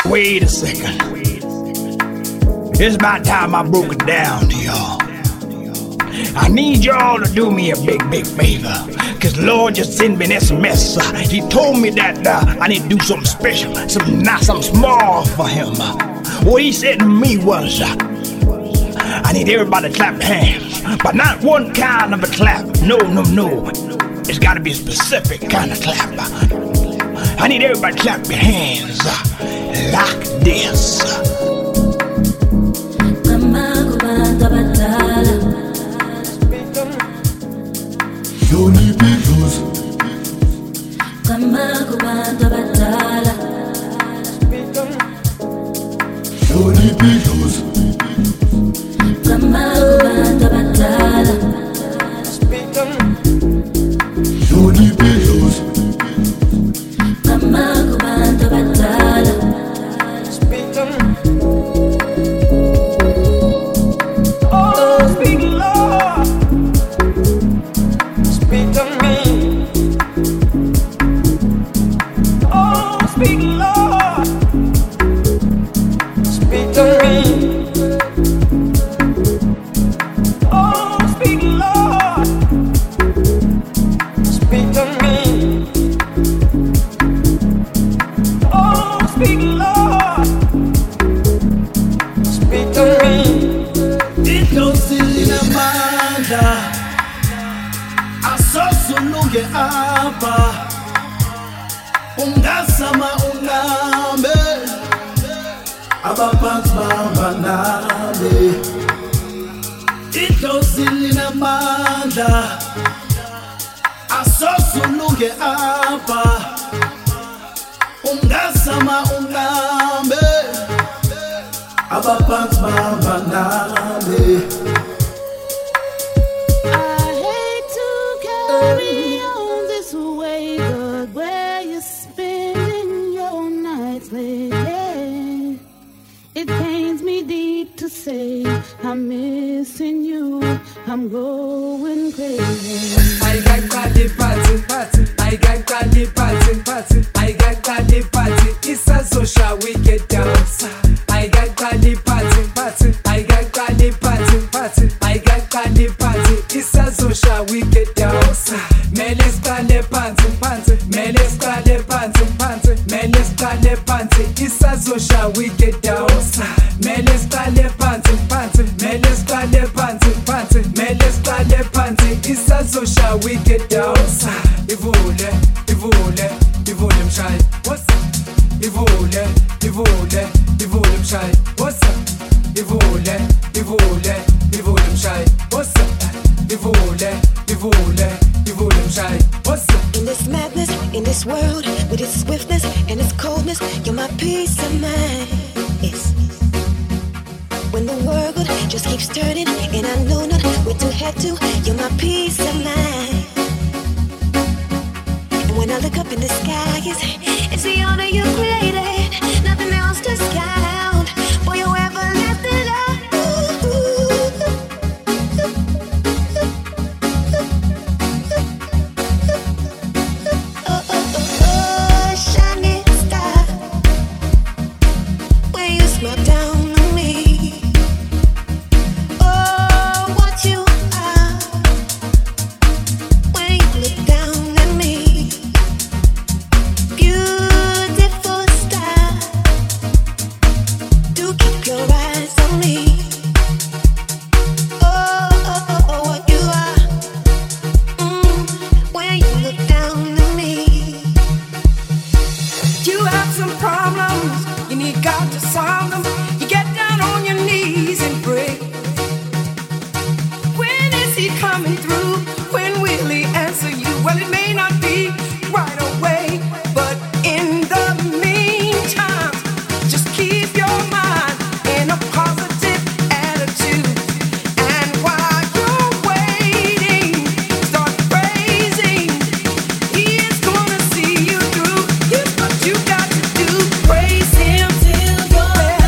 Wait a second. It's about time I broke it down to y'all. I need y'all to do me a big favor. Cause Lord just sent me an SMS. He told me that I need to do something special, something small for him. What he said to me was, I need everybody to clap hands. But not one kind of a clap. No. It's gotta be a specific kind of clap. I need everybody to clap your hands like this. Yoni Beatles. Yoni Beatles. Yoni Beatles. You got to do praise him till you're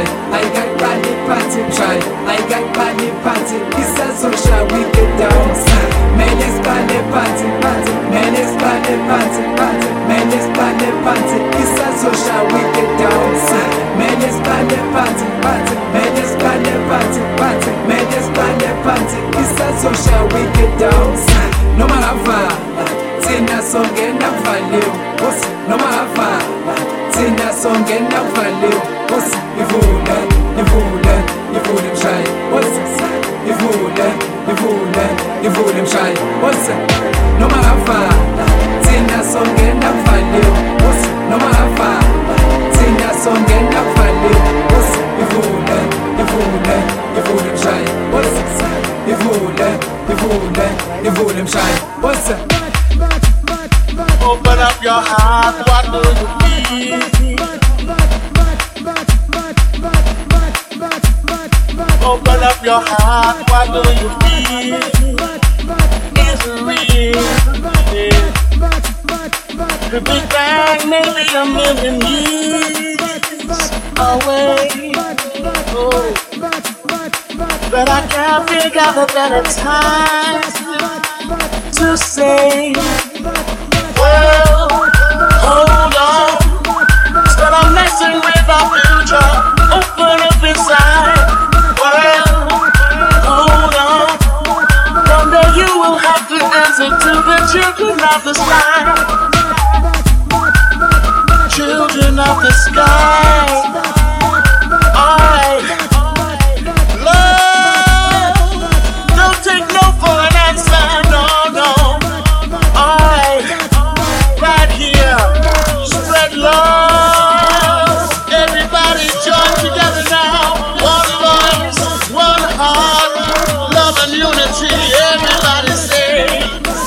try. I got body party, try. I got body party. It's a social we get down. Man, it's body party, party. Man, it's body party, party. Man, it's body party. It's a social we get down. Man, it's body party, party. Man, it's body party, party. Man, it's body party. It's a social we get down. No matter what, Tina song and a value. No matter what, Tina song and a value. You fool them shy. You fool them shy. No matter what, Tina song and a value. No matter what, Tina song and a value. You fool them shy. You fool them shy. What's up? Open up your heart, what do you feel? Open up your heart, what do you feel? It's real. The Big Bang may be a million years away. Oh. But I can't figure out a better time to say, well, hold on. Instead of messing with our future, open up inside. Well, hold on. One day you will have to answer to the children of the sky. Children of the sky. Alright. Take no for an answer, no. Alright, right here, spread love. Everybody join together now. One voice, one heart, love and unity. Everybody say.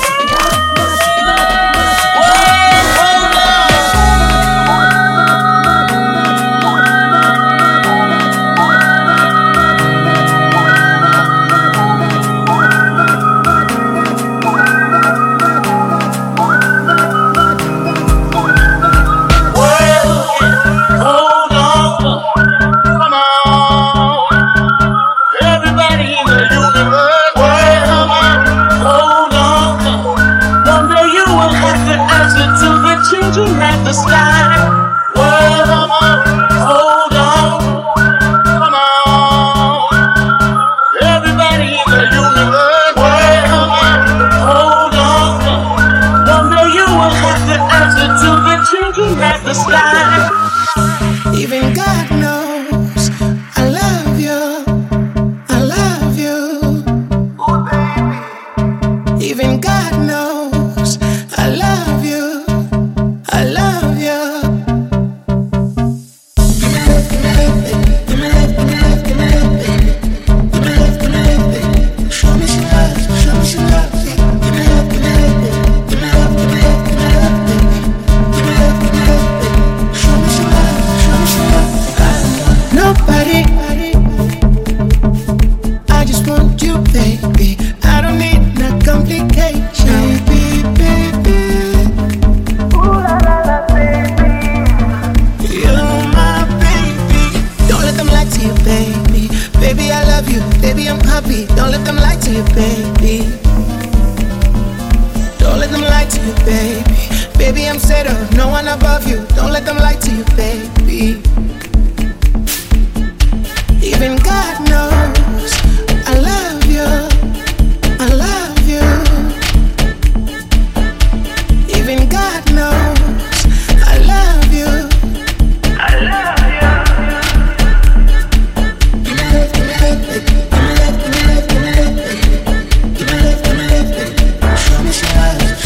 Children at the sky. Well, come on, hold on, come on. Everybody in the universe. Well, come on, hold on. One day you will have to answer to the children at the sky. Even God knows I love you. I love you. Oh, baby. Even God knows I love you. I love you. Give me love, baby. Give me love, give me love, baby. Give me love, baby. Show me some love, baby. Give me love, baby. Give me love, baby. Give me love, baby. Show me some love, Nobody. I just want you, baby. I don't need no complication, baby. Baby, I love you. Baby, I'm happy. Don't let them lie to you, baby. Don't let them lie to you, baby. Baby, I'm settled. No one above you. Don't let them lie to you, baby. Even God knows I love you. I love you. Even God knows I love you. I love you.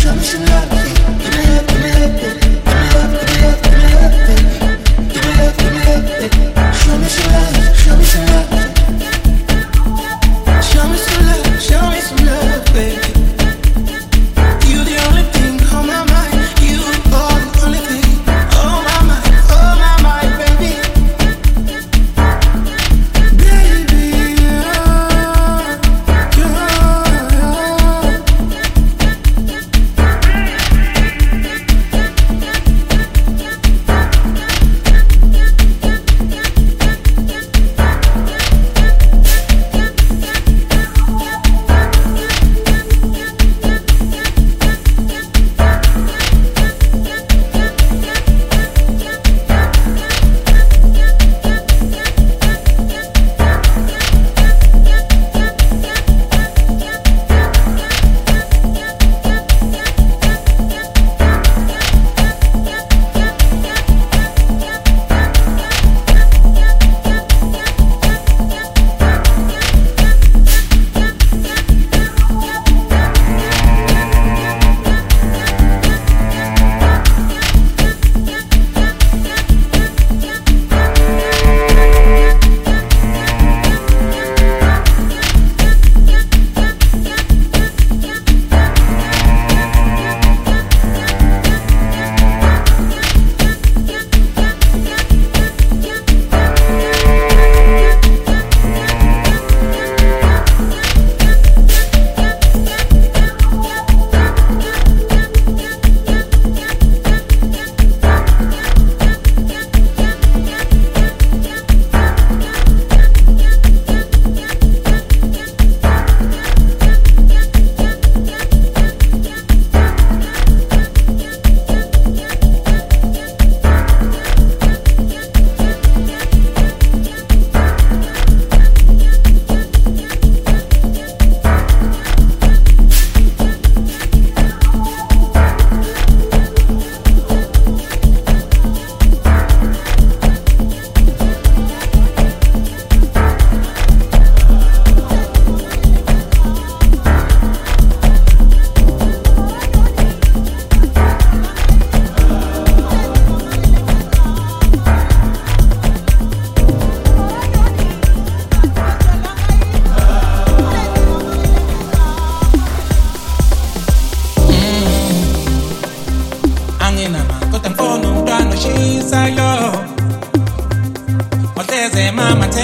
Give me love,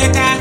America.